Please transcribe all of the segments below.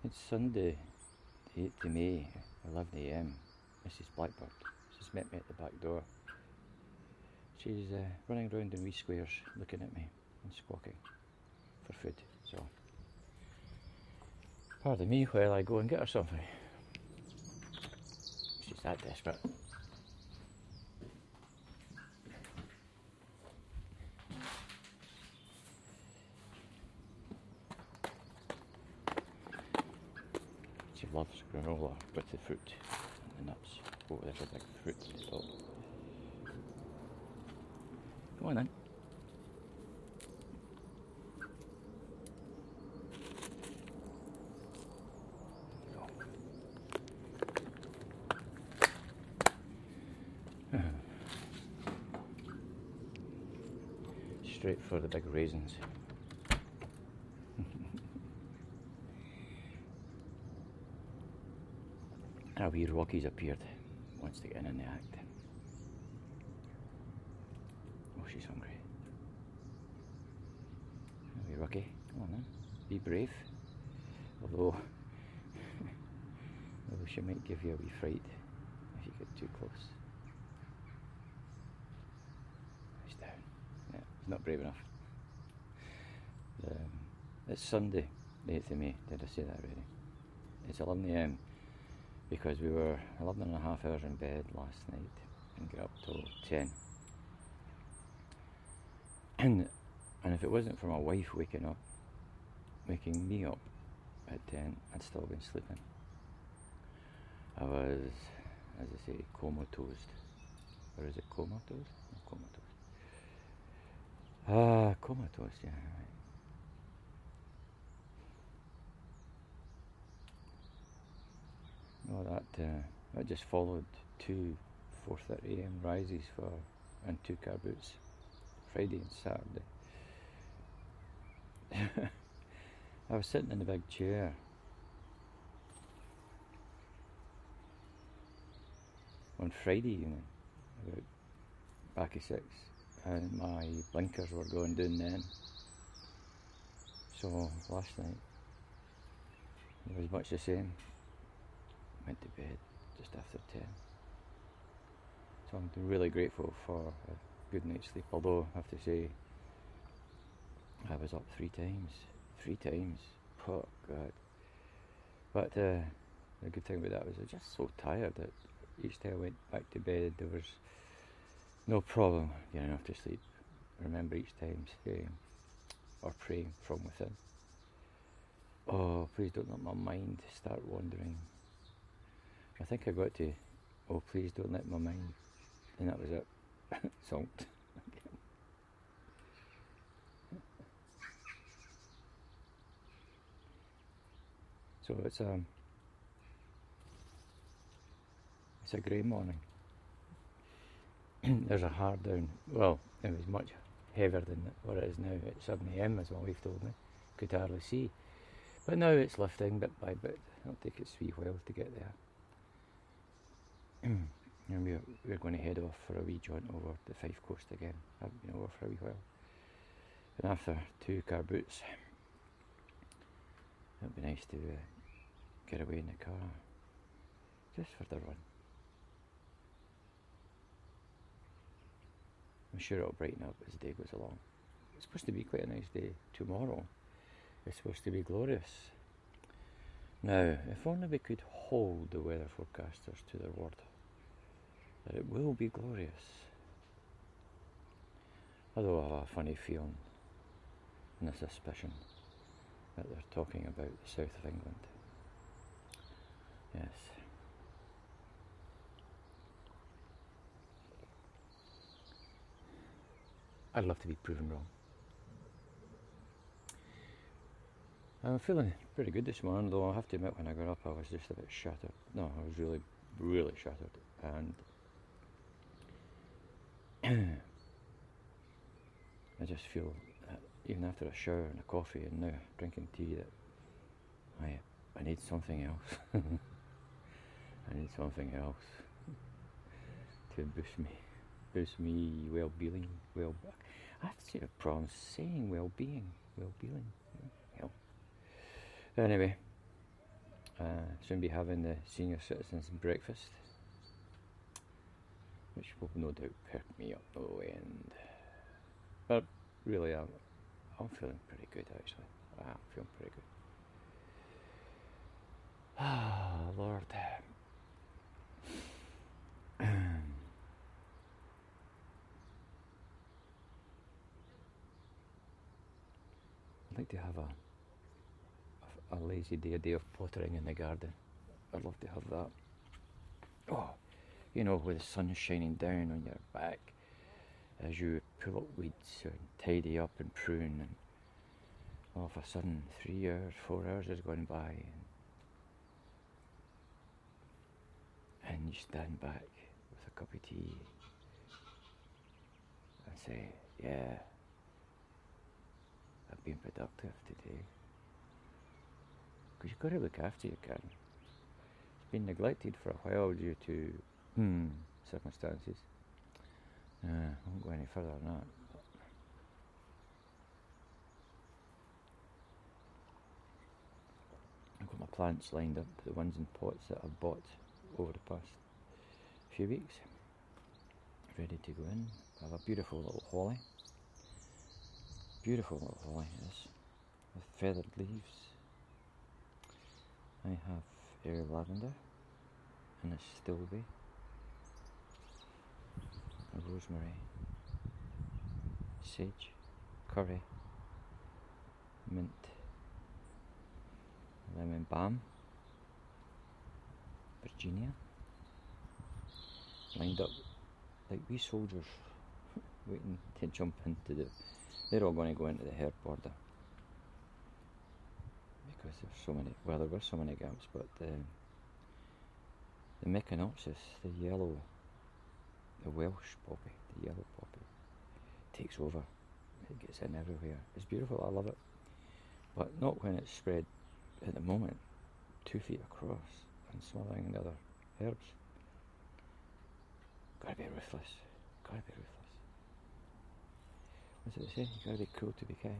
It's Sunday, the 8th of May, 11 a.m. Mrs. Blackbird. She's met me at the back door. She's running around in wee squares, looking at me and squawking for food. So, pardon me while I go and get her something. She's that desperate. She loves granola with the fruit and the nuts. Oh, there's a big fruit at the top. Come on then. Straight for the big raisins. A wee Rocky's appeared. Wants to get in the act. Oh, she's hungry. A wee Rocky, come on then. Be brave. Although she might give you a wee fright if you get too close. He's down. Yeah, he's not brave enough. It's Sunday, the 8th of May. Did I say that already? It's 11 a.m. because we were 11 and a half hours in bed last night and got up till 10. And if it wasn't for my wife waking me up at 10, I'd still been sleeping. I was, as I say, comatose. Or is it comatose? No, comatose. Comatose, yeah. Right. No, that just followed two 4:30 a.m. rises and two car boots, Friday and Saturday. I was sitting in the big chair on Friday evening, about back of 6, and my blinkers were going down then. So last night it was much the same. Went to bed just after 10. So I'm really grateful for a good night's sleep, although I have to say I was up 3 times. 3 times. Oh God. But the good thing about that was I was just so tired that each time I went back to bed there was no problem getting enough to sleep. I remember each time saying or praying from within, oh, please don't let my mind start wandering. I think I got to, oh, please don't let my mind, and that was it. Zonked. So it's a grey morning. There's a hard down. Well, it was much heavier than what it is now at 7 a.m. as my wife told me. Could hardly see. But now it's lifting bit by bit. It'll take its 3 whiles to get there. And we're going to head off for a wee jaunt over the Fife Coast again. I haven't been over for a wee while. And after 2 car boots, it'd be nice to get away in the car, just for the run. I'm sure it'll brighten up as the day goes along. It's supposed to be quite a nice day tomorrow. It's supposed to be glorious. Now, if only we could hold the weather forecasters to their word, that it will be glorious. Although I have a funny feeling and a suspicion that they're talking about the south of England. Yes. I'd love to be proven wrong. I'm feeling pretty good this morning, though I have to admit when I got up I was just a bit shattered. No, I was really, really shattered. And I just feel that even after a shower and a coffee and now drinking tea that I need something else. I need something else to boost me well-being. I have to say a problem saying well-being. Hell. Anyway, Soon be having the senior citizens breakfast, which will no doubt perk me up no end. But really, I'm feeling pretty good actually. I'm feeling pretty good. Ah, Lord. I'd like to have a lazy day, a day of pottering in the garden. I'd love to have that. Oh, you know, with the sun shining down on your back as you pull up weeds and tidy up and prune, and all of a sudden 3 hours, 4 hours is going by, and you stand back with a cup of tea and say, yeah, I've been productive today. Because you've got to look after your garden. It's been neglected for a while due to circumstances. I won't go any further than that. I've got my plants lined up, the ones in pots that I've bought over the past few weeks, ready to go in. I have a beautiful little holly. Beautiful little holly, yes, with feathered leaves. I have air lavender and a stilby, a rosemary, sage, curry, mint, lemon balm, Virginia, lined up like wee soldiers waiting to jump into the. They're all going to go into the herb border because there's so many. Well, there were so many gaps, but the Meconopsis, the yellow, the Welsh poppy, the yellow poppy, takes over. It gets in everywhere. It's beautiful. I love it, but not when it's spread at the moment 2 feet across and smothering the other herbs. Gotta be ruthless. Gotta be ruthless. What's it say? You gotta be cruel to be kind.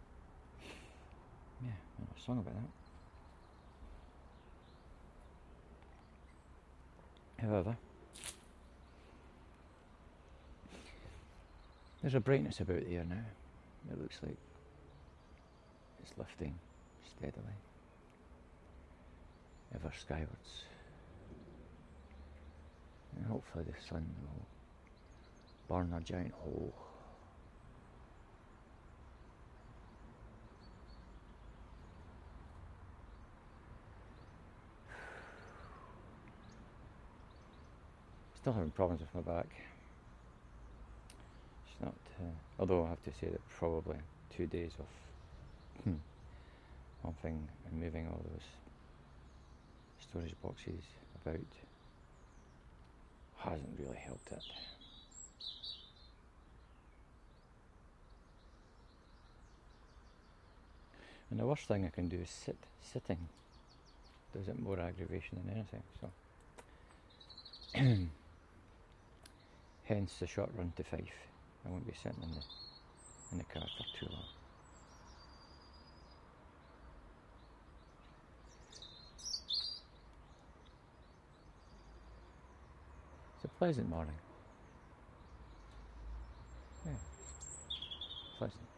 Yeah, I know a song about that. However, there's a brightness about the air now. It looks like it's lifting steadily, ever skywards. And hopefully the sun will burn a giant hole. Still having problems with my back. It's not, although I have to say that probably 2 days of humping and moving all those storage boxes about hasn't really helped it. And the worst thing I can do is sitting. Does it more aggravation than anything, so. Hence the short run to Fife. I won't be sitting in the car for too long. It's a pleasant morning. Yeah, pleasant.